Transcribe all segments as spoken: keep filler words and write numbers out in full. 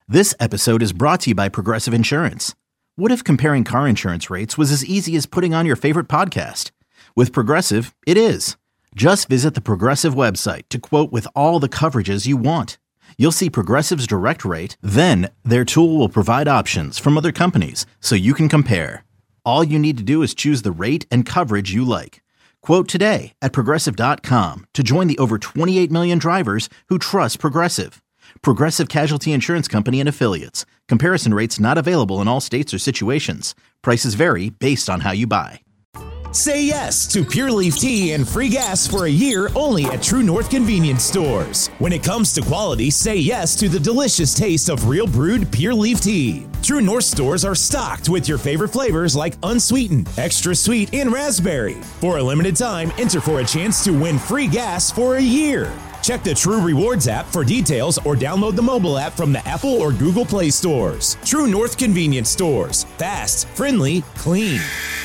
This episode is brought to you by Progressive Insurance. What if comparing car insurance rates was as easy as putting on your favorite podcast? With Progressive, it is. Just visit the Progressive website to quote with all the coverages you want. You'll see Progressive's direct rate, then their tool will provide options from other companies so you can compare. All you need to do is choose the rate and coverage you like. Quote today at progressive dot com to join the over twenty-eight million drivers who trust Progressive. Progressive Casualty Insurance Company and Affiliates. Comparison rates not available in all states or situations. Prices vary based on how you buy. Say yes to Pure Leaf Tea and free gas for a year only at True North Convenience Stores. When it comes to quality, say yes to the delicious taste of real brewed Pure Leaf Tea. True North stores are stocked with your favorite flavors like unsweetened, extra sweet, and raspberry. For a limited time, enter for a chance to win free gas for a year. Check the True Rewards app for details or download the mobile app from the Apple or Google Play stores. True North Convenience Stores. Fast, friendly, clean.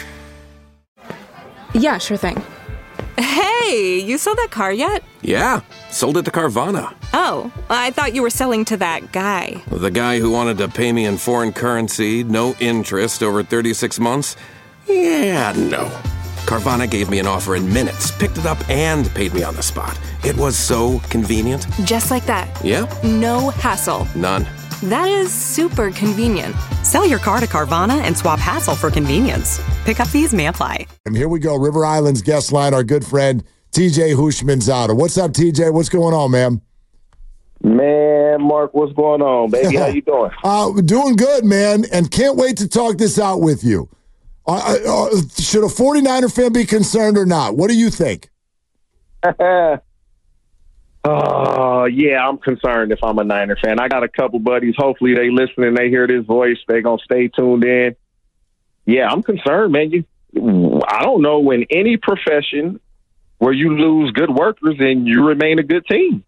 Yeah, sure thing. Hey, you sold that car yet? Yeah, sold it to Carvana. Oh, I thought you were selling to that guy. The guy who wanted to pay me in foreign currency, no interest, over thirty-six months? Yeah, no. Carvana gave me an offer in minutes, picked it up, and paid me on the spot. It was so convenient. Just like that. Yeah. No hassle. None. That is super convenient. Sell your car to Carvana and swap hassle for convenience. Pickup fees may apply. And here we go. River Island's guest line, our good friend, T J Houshmandzadeh. What's up, T J? What's going on, man? Man, Mark, what's going on, baby? How you doing? uh, doing good, man, and can't wait to talk this out with you. Uh, uh, should a forty-niner fan be concerned or not? What do you think? Oh, yeah, I'm concerned if I'm a Niner fan. I got a couple buddies. Hopefully they listen and they hear this voice. They're going to stay tuned in. Yeah, I'm concerned, man. You, I don't know in any profession where you lose good workers and you remain a good team.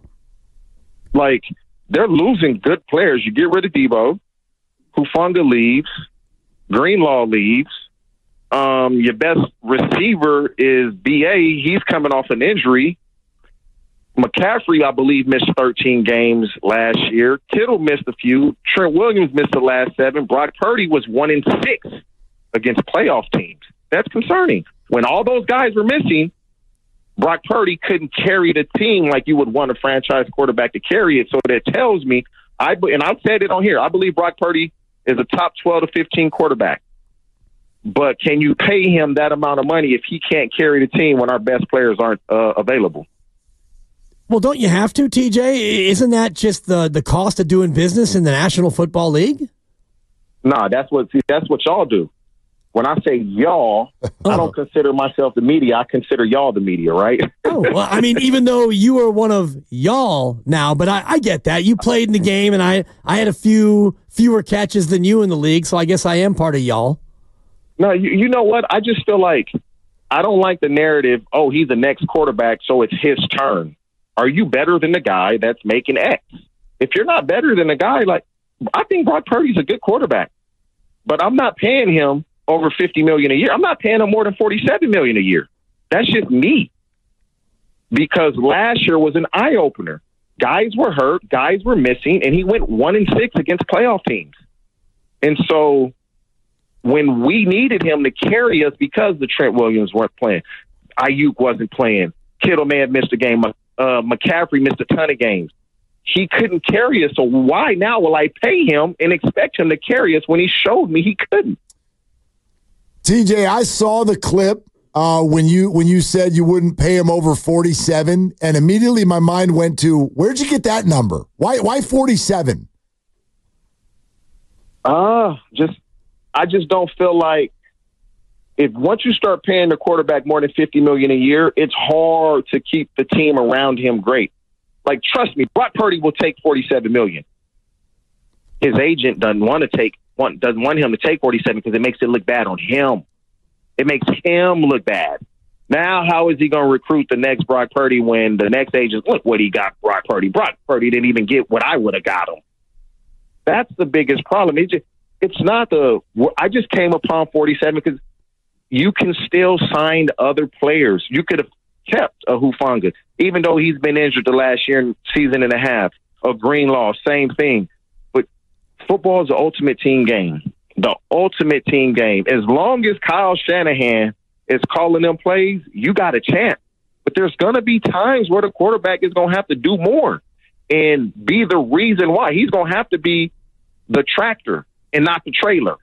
Like, they're losing good players. You get rid of Debo, Hufanga leaves, Greenlaw leaves. Um, your best receiver is B A. He's coming off an injury. McCaffrey, I believe, missed thirteen games last year. Kittle missed a few. Trent Williams missed the last seven. Brock Purdy was one in six against playoff teams. That's concerning. When all those guys were missing, Brock Purdy couldn't carry the team like you would want a franchise quarterback to carry it. So that tells me, I and I've said it on here, I believe Brock Purdy is a top twelve to fifteen quarterback. But can you pay him that amount of money if he can't carry the team when our best players aren't uh, available? Well, don't you have to, T J? Isn't that just the, the cost of doing business in the National Football League? Nah, that's what see, that's what y'all do. When I say y'all, oh. I don't consider myself the media. I consider y'all the media, right? Oh, well, I mean, even though you are one of y'all now, but I, I get that. You played in the game, and I, I had a few fewer catches than you in the league, so I guess I am part of y'all. No, you, you know what? I just feel like I don't like the narrative, oh, he's the next quarterback, so it's his turn. Are you better than the guy that's making X? If you're not better than the guy, like, I think Brock Purdy's a good quarterback, but I'm not paying him over fifty million dollars a year. I'm not paying him more than forty-seven million dollars a year. That's just me. Because last year was an eye-opener. Guys were hurt, guys were missing, and he went one and six against playoff teams. And so when we needed him to carry us because the Trent Williams weren't playing, Ayuk wasn't playing, Kittle may have missed a game, uh, McCaffrey missed a ton of games. He couldn't carry us, so why now will I pay him and expect him to carry us when he showed me he couldn't? T J, I saw the clip uh, when you when you said you wouldn't pay him over forty-seven, and immediately my mind went to, where'd you get that number? Why why forty-seven? Uh, just I just don't feel like if once you start paying the quarterback more than fifty million dollars a year, it's hard to keep the team around him great. Like, trust me, Brock Purdy will take forty-seven million dollars. His agent doesn't want to take want doesn't want him to take forty-seven because it makes it look bad on him. It makes him look bad. Now, how is he going to recruit the next Brock Purdy when the next agent, look what he got, Brock Purdy. Brock Purdy didn't even get what I would have got him. That's the biggest problem. It just, it's not the – I just came upon forty-seven because you can still sign other players. You could have kept a Hufanga, even though he's been injured the last year and season and a half. A Greenlaw, same thing. But football is the ultimate team game. The ultimate team game. As long as Kyle Shanahan is calling them plays, you got a chance. But there's going to be times where the quarterback is going to have to do more and be the reason why. He's going to have to be the tractor and not the trailer.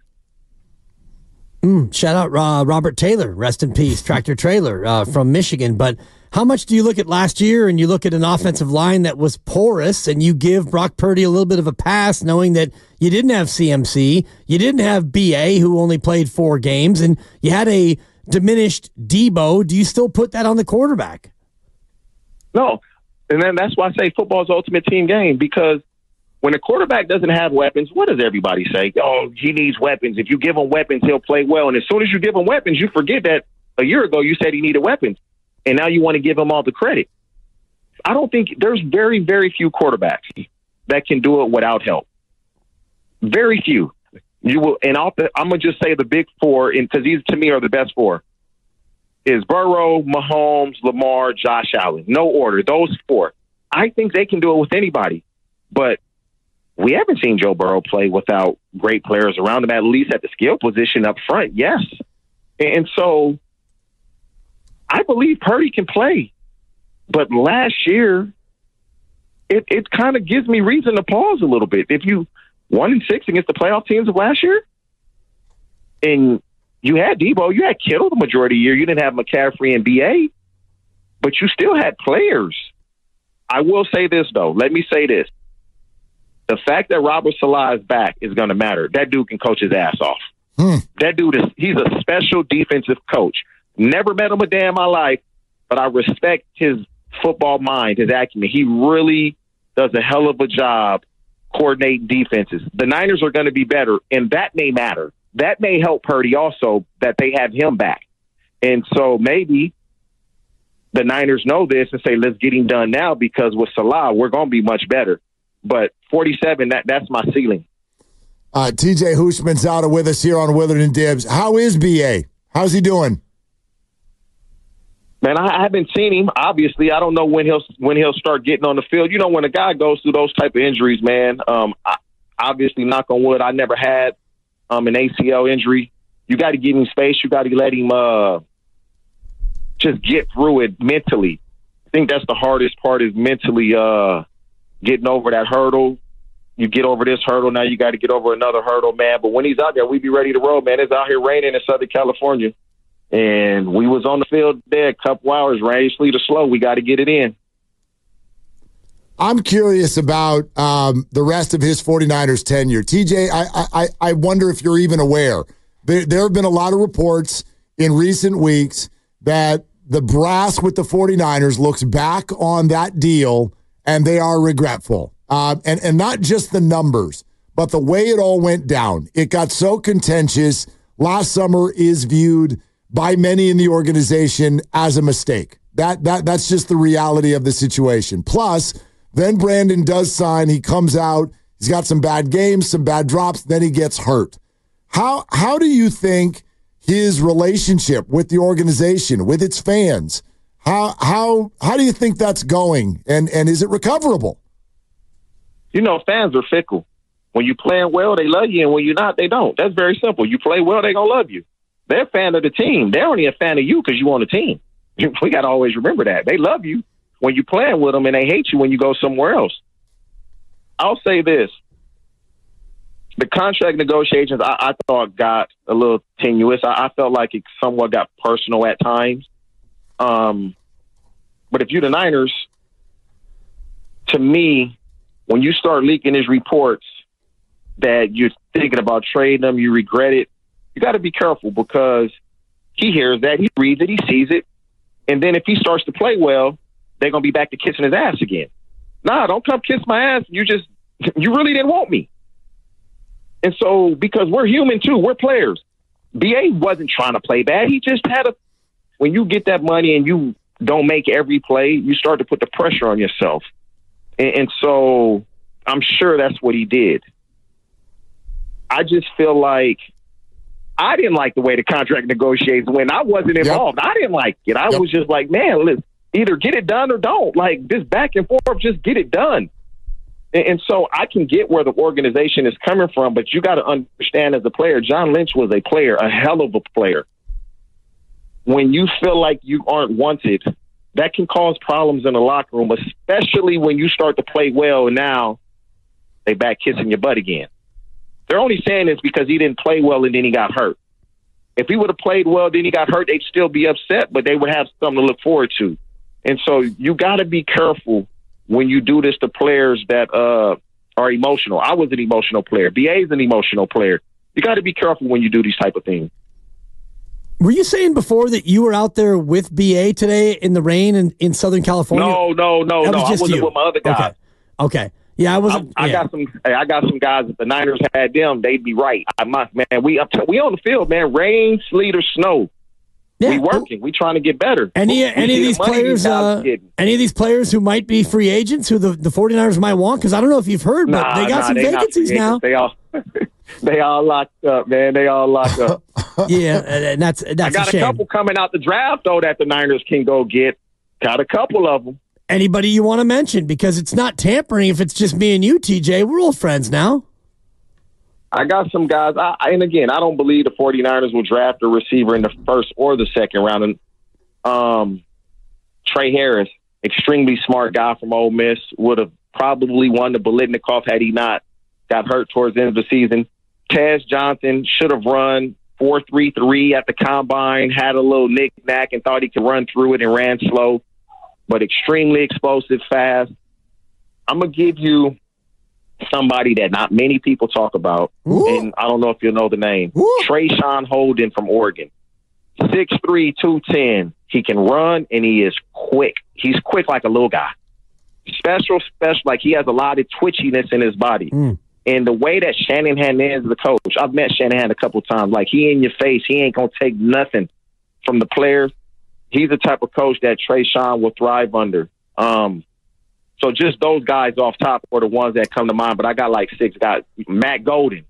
Mm, shout out uh, Robert Taylor, rest in peace, tractor trailer uh, from Michigan. But how much do you look at last year and you look at an offensive line that was porous and you give Brock Purdy a little bit of a pass knowing that you didn't have C M C, you didn't have B A who only played four games, and you had a diminished Debo? Do you still put that on the quarterback? No. And then that's why I say football is the ultimate team game, because when a quarterback doesn't have weapons, what does everybody say? Oh, he needs weapons. If you give him weapons, he'll play well. And as soon as you give him weapons, you forget that a year ago you said he needed weapons, and now you want to give him all the credit. I don't think there's very, very few quarterbacks that can do it without help. Very few. You will, and I'll, I'm going to just say the big four, because these to me are the best four, is Burrow, Mahomes, Lamar, Josh Allen. No order. Those four. I think they can do it with anybody. But we haven't seen Joe Burrow play without great players around him, at least at the skill position up front, yes. And so I believe Purdy can play. But last year, it, it kind of gives me reason to pause a little bit. If you one and six against the playoff teams of last year, and you had Debo, you had Kittle the majority of the year, you didn't have McCaffrey and B A, but you still had players. I will say this, though. Let me say this. The fact that Robert Salah is back is going to matter. That dude can coach his ass off. Hmm. That dude is, he's a special defensive coach. Never met him a day in my life, but I respect his football mind, his acumen. He really does a hell of a job coordinating defenses. The Niners are going to be better, and that may matter. That may help Purdy also, that they have him back. And so maybe the Niners know this and say, let's get him done now, because with Salah, we're going to be much better. But forty-seven, that, that's my ceiling. Uh, T J Houshmandzadeh with us here on Willard and Dibs. How is B A? How's he doing? Man, I haven't seen him. Obviously, I don't know when he'll when he'll start getting on the field. You know, when a guy goes through those type of injuries, man, um, I, obviously, knock on wood, I never had um, an A C L injury. You got to give him space. You got to let him uh, just get through it mentally. I think that's the hardest part, is mentally uh, getting over that hurdle. You get over this hurdle, now you got to get over another hurdle, man. But when he's out there, we be ready to roll, man. It's out here raining in Southern California. And we was on the field there a couple hours, rain, sleet, or slow. We got to get it in. I'm curious about um, the rest of his 49ers tenure. T J, I, I, I wonder if you're even aware. There, there have been a lot of reports in recent weeks that the brass with the 49ers looks back on that deal and they are regretful. Uh, and, and not just the numbers, but the way it all went down. It got so contentious. Last summer is viewed by many in the organization as a mistake. That that That's just the reality of the situation. Plus, then Brandon does sign. He comes out. He's got some bad games, some bad drops. Then he gets hurt. How How do you think his relationship with the organization, with its fans, how how how do you think that's going? And and is it recoverable? You know, fans are fickle. When you playing well, they love you, and when you're not, they don't. That's very simple. You play well, they gonna love you. They're a fan of the team. They're only a fan of you because you on the team. We got to always remember that. They love you when you're playing with them, and they hate you when you go somewhere else. I'll say this. The contract negotiations, I, I thought got a little tenuous. I, I felt like it somewhat got personal at times. Um, but if you're the Niners, to me, when you start leaking his reports that you're thinking about trading them, you regret it, you got to be careful, because he hears that, he reads it, he sees it, and then if he starts to play well, they're going to be back to kissing his ass again. Nah, don't come kiss my ass. You just, you really didn't want me. And so, because we're human too, we're players. B A wasn't trying to play bad. He just had a, when you get that money and you don't make every play, you start to put the pressure on yourself. And, and so I'm sure that's what he did. I just feel like I didn't like the way the contract negotiations went. I wasn't involved. Yep. I didn't like it. I yep. was just like, man, let's either get it done or don't. Like, this back and forth, just get it done. And, and so I can get where the organization is coming from, but you got to understand as a player, John Lynch was a player, a hell of a player. When you feel like you aren't wanted, that can cause problems in the locker room, especially when you start to play well and now they back kissing your butt again. They're only saying this because he didn't play well and then he got hurt. If he would have played well, then he got hurt, they'd still be upset, but they would have something to look forward to. And so you got to be careful when you do this to players that uh, are emotional. I was an emotional player. B A is an emotional player. You got to be careful when you do these type of things. Were you saying before that you were out there with B A today in the rain in, in Southern California? No, no, no, that no. Was I just wasn't you. with my other guys. Okay. okay. Yeah, I wasn't. I, I yeah. got some. Hey, I got some guys. If the Niners had them, they'd be right. I must, man. We up. To, we on the field, man. Rain, sleet, or snow. Yeah. We working. We trying to get better. Any we, any we of these the players? Uh, any of these players who might be free agents, who the, the 49ers might want? Because I don't know if you've heard, but nah, they got nah, some they vacancies now. They all. They all locked up, man. They all locked up. yeah, and that's that's I got a shame. a couple coming out the draft though that the Niners can go get. Got a couple of them. Anybody you want to mention? Because it's not tampering if it's just me and you, T J. We're old friends now. I got some guys. I, and again, I don't believe the 49ers will draft a receiver in the first or the second round. And um, Trey Harris, extremely smart guy from Ole Miss, would have probably won the Biletnikoff had he not got hurt towards the end of the season. Taz Johnson should have run four three three at the combine, had a little knick-knack and thought he could run through it and ran slow, but extremely explosive, fast. I'm going to give you somebody that not many people talk about, Ooh. and I don't know if you'll know the name. Ooh. Trayshawn Holden from Oregon. six three, two ten. He can run, and he is quick. He's quick like a little guy. Special, special, like he has a lot of twitchiness in his body. Mm. And the way that Shanahan is the coach, I've met Shanahan a couple of times. Like, he in your face. He ain't going to take nothing from the players. He's the type of coach that Trayshawn will thrive under. Um, so just those guys off top are the ones that come to mind. But I got like six guys. Matt Golden.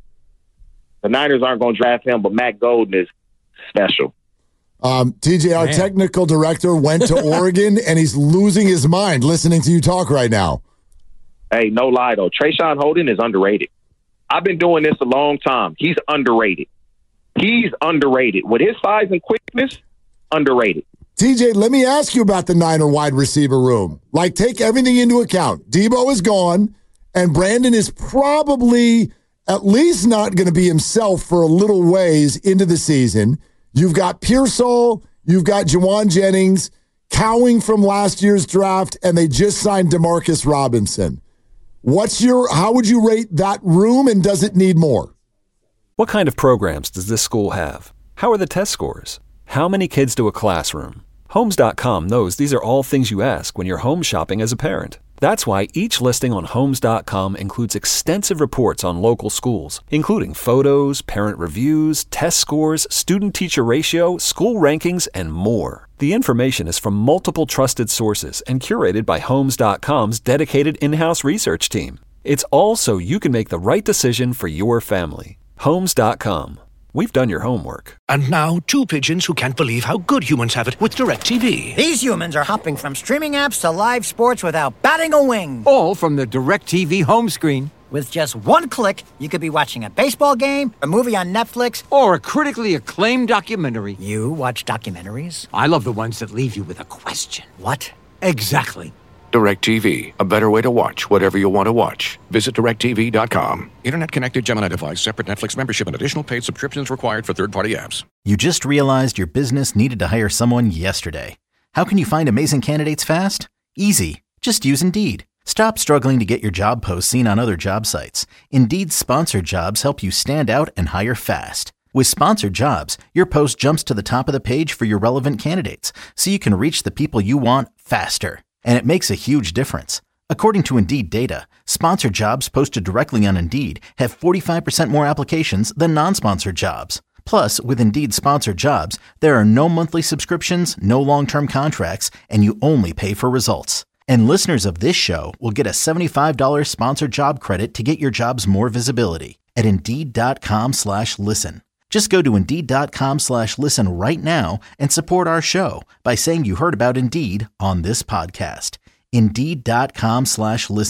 The Niners aren't going to draft him, but Matt Golden is special. Um, T J, our Man. technical director, went to Oregon, and he's losing his mind listening to you talk right now. Hey, no lie, though. Trayshawn Holden is underrated. I've been doing this a long time. He's underrated. He's underrated. With his size and quickness, underrated. T J, let me ask you about the Niner wide receiver room. Like, take everything into account. Debo is gone, and Brandon is probably at least not going to be himself for a little ways into the season. You've got Pearsall, you've got Jawan Jennings, Cowing from last year's draft, and they just signed Demarcus Robinson. What's your? How would you rate that room, and does it need more? What kind of programs does this school have? How are the test scores? How many kids to a classroom? Homes dot com knows these are all things you ask when you're home shopping as a parent. That's why each listing on Homes dot com includes extensive reports on local schools, including photos, parent reviews, test scores, student-teacher ratio, school rankings, and more. The information is from multiple trusted sources and curated by Homes dot com's dedicated in-house research team. It's all so you can make the right decision for your family. Homes dot com. We've done your homework. And now, two pigeons who can't believe how good humans have it with DirecTV. These humans are hopping from streaming apps to live sports without batting a wing. All from the DirecTV home screen. With just one click, you could be watching a baseball game, a movie on Netflix, or a critically acclaimed documentary. You watch documentaries? I love the ones that leave you with a question. What? Exactly. DirecTV, a better way to watch whatever you want to watch. Visit direct T V dot com. Internet connected Gemini device, separate Netflix membership, and additional paid subscriptions required for third-party apps. You just realized your business needed to hire someone yesterday. How can you find amazing candidates fast? Easy. Just use Indeed. Stop struggling to get your job posts seen on other job sites. Indeed's sponsored jobs help you stand out and hire fast. With sponsored jobs, your post jumps to the top of the page for your relevant candidates, so you can reach the people you want faster. And it makes a huge difference. According to Indeed data, sponsored jobs posted directly on Indeed have forty-five percent more applications than non-sponsored jobs. Plus, with Indeed sponsored jobs, there are no monthly subscriptions, no long-term contracts, and you only pay for results. And listeners of this show will get a seventy-five dollars sponsored job credit to get your jobs more visibility at Indeed.com slash listen. Just go to Indeed.com slash listen right now and support our show by saying you heard about Indeed on this podcast. Indeed.com slash listen.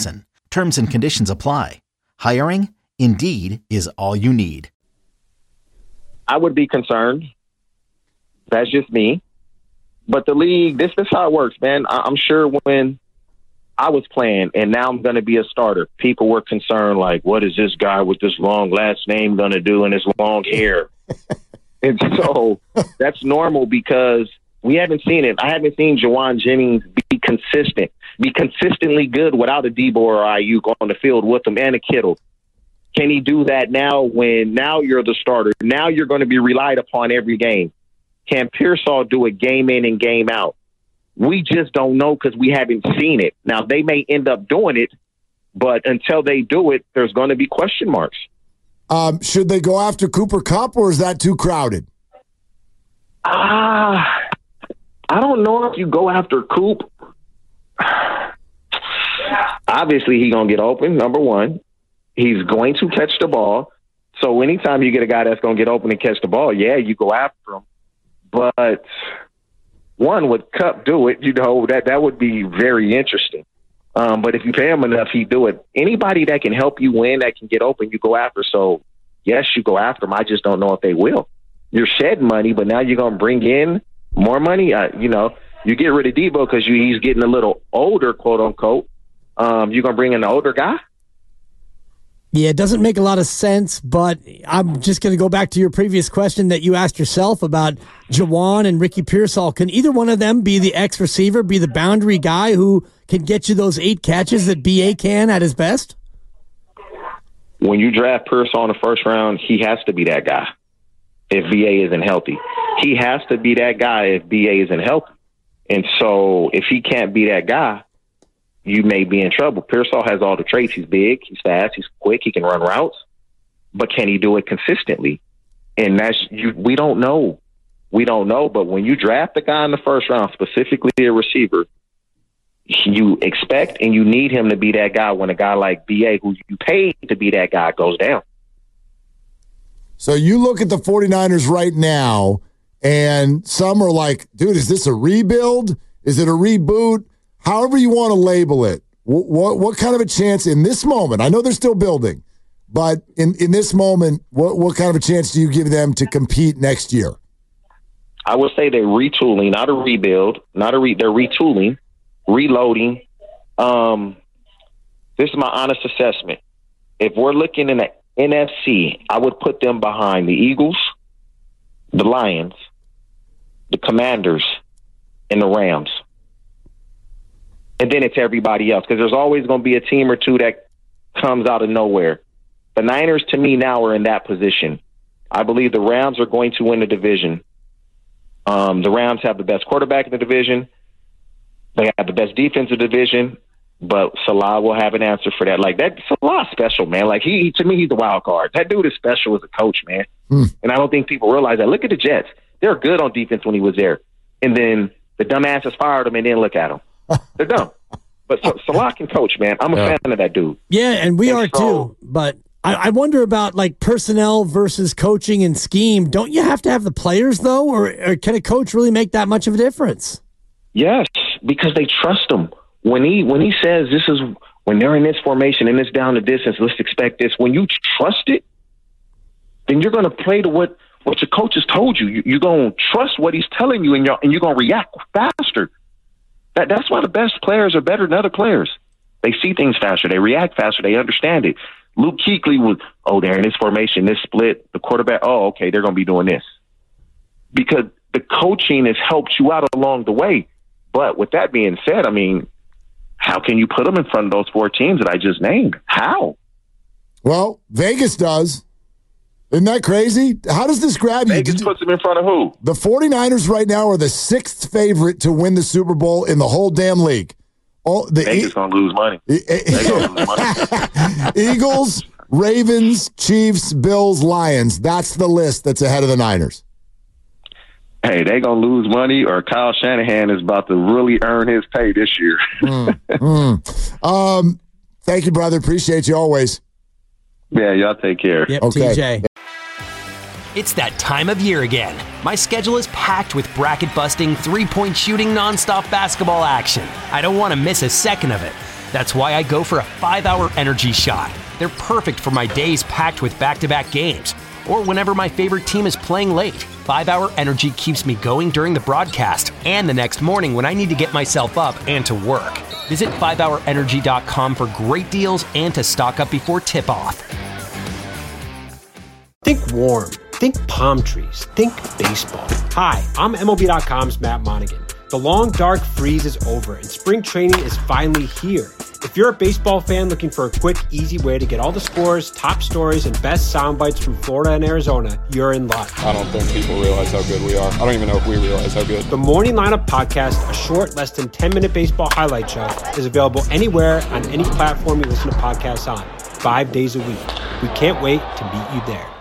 Terms and conditions apply. Hiring? Indeed is all you need. I would be concerned. That's just me. But the league, this is how it works, man. I- I'm sure when I was playing and now I'm going to be a starter, people were concerned, like, what is this guy with this long last name going to do and his long hair? And so that's normal because we haven't seen it. I haven't seen Jauan Jennings be consistent, be consistently good without a Debo or Ayuk on the field with him and a Kittle. Can he do that now when now you're the starter? Now you're going to be relied upon every game. Can Pearsall do it game in and game out? We just don't know because we haven't seen it. Now, they may end up doing it, but until they do it, there's going to be question marks. Um, should they go after Cooper Kupp, or is that too crowded? Ah, I don't know if you go after Coop. Obviously, he's going to get open, number one. He's going to catch the ball. So anytime you get a guy that's going to get open and catch the ball, yeah, you go after him. But one, would Kupp do it? You know, that, that would be very interesting. Um, but if you pay him enough, he'd do it. Anybody that can help you win, that can get open, you go after. So, yes, you go after him. I just don't know if they will. You're shedding money, but now you're going to bring in more money. Uh, you know, you get rid of Debo because he's getting a little older, quote unquote. Um, you're going to bring in an older guy? Yeah, it doesn't make a lot of sense, but I'm just going to go back to your previous question that you asked yourself about Jauan and Ricky Pearsall. Can either one of them be the X receiver, be the boundary guy who can get you those eight catches that B A can at his best? When you draft Pearsall in the first round, he has to be that guy if B A isn't healthy. He has to be that guy if B A isn't healthy. And so if he can't be that guy, you may be in trouble. Pearsall has all the traits. He's big, he's fast, he's quick, he can run routes, but can he do it consistently? And that's you. We don't know. We don't know. But when you draft a guy in the first round, specifically a receiver, you expect and you need him to be that guy when a guy like B A, who you paid to be that guy, goes down. So you look at the 49ers right now, and some are like, dude, is this a rebuild? Is it a reboot? However you want to label it, what, what what kind of a chance in this moment? I know they're still building, but in, in this moment, what, what kind of a chance do you give them to compete next year? I would say they're retooling, not a rebuild, not a re. They're retooling, reloading. Um, this is my honest assessment. If we're looking in the N F C, I would put them behind the Eagles, the Lions, the Commanders, and the Rams. And then it's everybody else, because there's always going to be a team or two that comes out of nowhere. The Niners, to me, now are in that position. I believe the Rams are going to win the division. Um, the Rams have the best quarterback in the division. They have the best defensive division, but Salah will have an answer for that. Like, that Salah's special, man. Like, he, to me, he's the wild card. That dude is special as a coach, man. Mm. And I don't think people realize that. Look at the Jets. They're good on defense when he was there. And then the dumbasses fired him, and then look at him. They're dumb. But Salah can coach, man. I'm a yeah. fan of that dude. Yeah, and we and are so, too. But I, I wonder about, like, personnel versus coaching and scheme. Don't you have to have the players, though? Or, or can a coach really make that much of a difference? Yes, because they trust him. When he when he says this is, when they're in this formation and it's down the distance, let's expect this. When you trust it, then you're going to play to what, what your coach has told you. you you're going to trust what he's telling you, and you're, and you're going to react faster. That That's why the best players are better than other players. They see things faster. They react faster. They understand it. Luke Kuechly was, oh, they're in this formation, this split, the quarterback, oh, okay, they're going to be doing this. Because the coaching has helped you out along the way. But with that being said, I mean, how can you put them in front of those four teams that I just named? How? Well, Vegas does. Isn't that crazy? How does this grab you? Vegas puts them in front of who? The 49ers right now are the sixth favorite to win the Super Bowl in the whole damn league. All, the Vegas e- going to lose money. E- lose money. Eagles, Ravens, Chiefs, Bills, Lions. That's the list that's ahead of the Niners. Hey, they going to lose money, or Kyle Shanahan is about to really earn his pay this year. mm, mm. Um, thank you, brother. Appreciate you always. Yeah, y'all take care. Yep, okay. T J. It's that time of year again. My schedule is packed with bracket-busting, three-point shooting, nonstop basketball action. I don't want to miss a second of it. That's why I go for a five-hour energy shot. They're perfect for my days packed with back-to-back games, or whenever my favorite team is playing late. five-hour Energy keeps me going during the broadcast and the next morning when I need to get myself up and to work. Visit five hour energy dot com for great deals and to stock up before tip-off. Think warm. Think palm trees. Think baseball. Hi, I'm M L B dot com's Matt Monaghan. The long, dark freeze is over, and spring training is finally here. If you're a baseball fan looking for a quick, easy way to get all the scores, top stories, and best sound bites from Florida and Arizona, you're in luck. I don't think people realize how good we are. I don't even know if we realize how good. The Morning Lineup Podcast, a short, less than ten-minute baseball highlight show, is available anywhere on any platform you listen to podcasts on, five days a week. We can't wait to meet you there.